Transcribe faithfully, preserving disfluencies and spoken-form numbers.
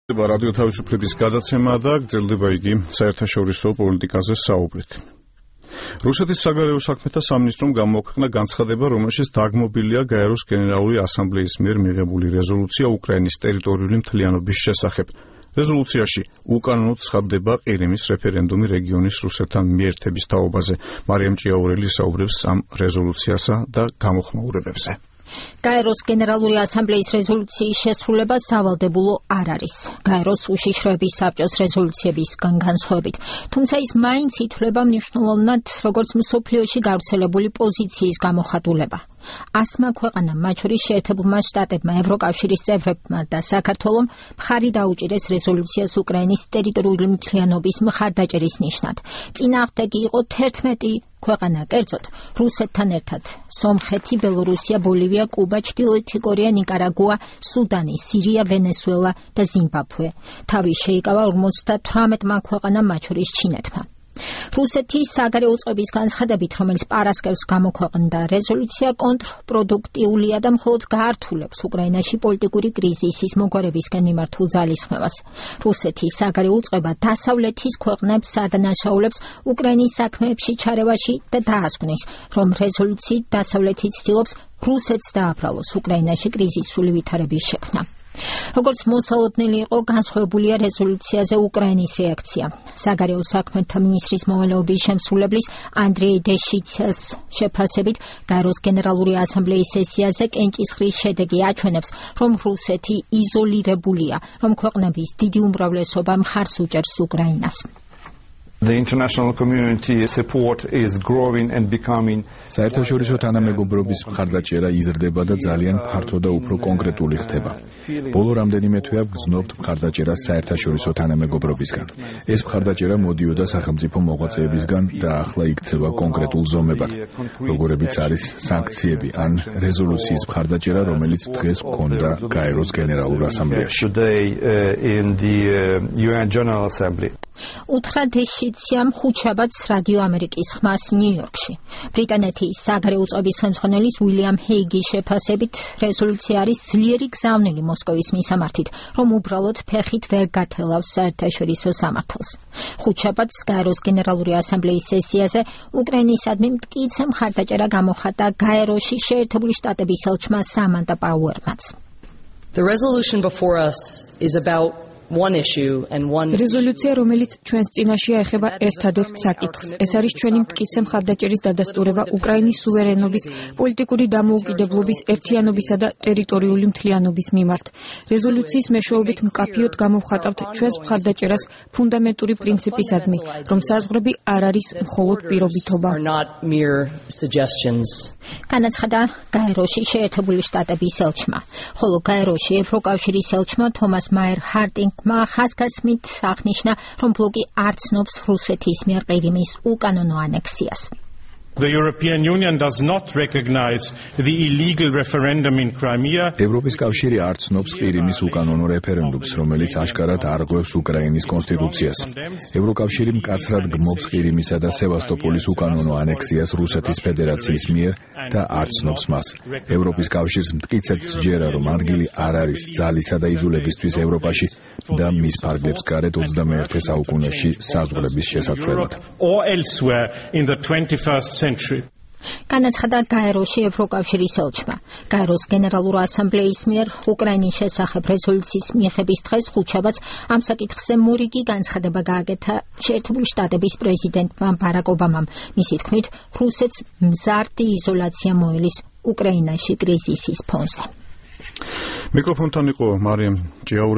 რადიო თავისუფლების გადაცემა და გრძელდება იგი საერთაშორისო პოლიტიკაზე საუბრით. რუსეთის საგარეო საქმეთა სამინისტრომ გამოაქვეყნა განცხადება, რომელშიც დაგმობილია გაეროს გენერალური ასამბლეის მიერ მიღებული რეზოლუცია უკრაინის ტერიტორიული მთლიანობის შესახებ. რეზოლუციაში უკანონოდ ცხადდება ყირიმის რეფერენდუმი რეგიონის რუსეთთან მიერთების თაობაზე. მარიამ ჭიაურელი საუბრობს ამ რეზოლუციასა და გამოხმაურებებზე. გაეროს გენერალური ასამბლეის რეზოლუციის შესრულება სავალდებულო არ არის. გაეროს უშიშროების საბჭოს რეზოლუციებისგან განსხვავებით, თუმცა ის მაინც ითვლება მნიშვნელოვნად როგორც მსოფლიოში გავრცელებული პოზიციის გამოხატულება. ასმა ქვეყანამ, მათ შორის შეერთებულმა შტატებმა, ევროკავშირის წევრებმა და საქართველომ მხარი დაუჭირეს რეზოლუციას უკრაინის ტერიტორიული მთლიანობის მხარდაჭერის ნიშნად. წინააღმდეგი იყო თერთმეტი ქვეყანა, კერძოდ რუსეთთან ერთად სომხეთი, ბელორუსია, ბოლივია, კუბა, ჩრდილოეთი კორეა, ნიკარაგუა, სუდანი, სირია, ვენესუელა და ზიმბაბვე. თავი შეიკავა ორმოცდათვრამეტმა ქვეყანამ, მათ შორის ჩინეთმა. რუსეთის საგარეო უწყების განცხადებით, რომელიც პარასკევს გამოქვეყნდა, რეზოლუცია კონტრპროდუქტიულია და მხოლოდ გაართულებს უკრაინაში პოლიტიკური კრიზისის მოგვარებისკენ მიმართულ ძალისხმევას. რუსეთის საგარეო უწყება დასავლეთის ქვეყნებს ადანაშაულებს უკრაინის საქმეებში ჩარევაში და დაასკვნის, რომ რეზოლუციით დასავლეთი ცდილობს რუსეთს დააბრალოს უკრაინაში კრიზისული ვითარების შექმნა. როგორც მოსალოდნელი იყო, განსხვავებულია რეზოლუციაზე უკრაინის რეაქცია. საგარეო საქმეთა მინისტრის მოვალეობის შემსრულებლის ანდრეი დეშიცას შეფასებით, გაეროს გენერალური ასამბლეის სესიაზე კენჭისყრის შედეგი აჩვენებს, რომ რუსეთი იზოლირებულია, რომ ქვეყნების დიდი უმრავლესობა მხარს უჭერს უკრაინას. The international community support is growing and becoming საერთაშორისო თანამეგობრობის მხარდაჭერა იზრდება და ძალიან ფართო და უფრო კონკრეტული ხდება. ბოლო რამდენიმე თვეა ვგრძნობთ მხარდაჭერას საერთაშორისო თანამეგობრობისგან. ეს მხარდაჭერა მოდიოდა სახელმწიფო მოღვაწეებისგან და ახლა იქცევა კონკრეტულ ზომებად, როგორებიც არის სანქციები ან რეზოლუციის მხარდაჭერა, რომელიც დღეს ჰქონდა გაეროს გენერალურ ასამბლეაში. უთხრა დეშიციამ ხუთშაბათს რადიო ამერიკის ხმას ნიუ-იორკში. ბრიტანეთის საგარეო უწყების ხელმძღვანელის უილიამ ჰეიგის შეფასებით, რეზოლუცია არის ძლიერი გზავნილი მოსკოვის მისამართით, რომ უბრალოდ ფეხით ვერ გათელავს საერთაშორისო სამართალს. ხუთშაბათს გაეროს გენერალური ასამბლეის სესიაზე უკრაინისადმი მტკიცე მხარდაჭერა გამოხატა გაეროში შეერთებული შტატების ელჩმა სამანტა პაუერმანს. The resolution before us is about one issue and one რეზოლუცია, რომელიც ჩვენს წინაშეა, ეხება ერთადერთ საკითხს. ეს არის ჩვენი მტკიცე მხარდაჭერის დადასტურება უკრაინის სუვერენობის, პოლიტიკური დამოუკიდებლობის, ერთიანობისა და ტერიტორიული მთლიანობის მიმართ. რეზოლუციის მეშვეობით მკაფიოდ გამოვხატავთ ჩვენს მხარდაჭერას ფუნდამენტური პრინციპისადმი, რომ საზღვრები არ არის მხოლოდ პირობითობა. განაცხადა გაეროში შეერთებული შტატების ელჩმა, ხოლო გაეროში ევროკავშირის ელჩმა თომას მაერ ჰარტინგ ხაზგასმით აღნიშნა, რომ ბლოკი არ ცნობს რუსეთის მიერ ყირიმის უკანონო ანექსიას. The European Union does not recognize the illegal referendum in Crimea. ევროპის კავშირი არ ცნობს ყირიმის უკანონო რეფერენდუმს, რომელიც აშკარად არღვევს უკრაინის კონსტიტუციას. ევროკავშირი მკაცრად გმობს ყირიმისა და სევასტოპოლის უკანონო ანექსიას რუსეთის ფედერაციის მიერ და არ ცნობს მას. ევროპის კავშირს მტკიცედ სჯერა, რომ ადგილი არ არის ძალისა და იზოლებისთვის ევროპაში და მის ფარგლებს გარეთ ოცდამეერთე საუკუნეში საზღვრების შესაცვლელად. Or elsewhere in the twenty-first century. განაცხადა გაეროში ევროკავშირის ელჩმა. გაეროს გენერალურ ასამბლეის მიერ უკრაინის შესახებ რეზოლუციის მიღების დღეს ხუთშაბათს ამ საკითხზე მორიგი განცხადება გააკეთა შეერთებული შტატების პრეზიდენტმა ბარაკ ობამამ. მისი თქმით, რუსეთს მზარდი იზოლაცია მოელის უკრაინაში კრიზისის ფონზე. მიკროფონთან იყო მარიამ ჭიაურელი.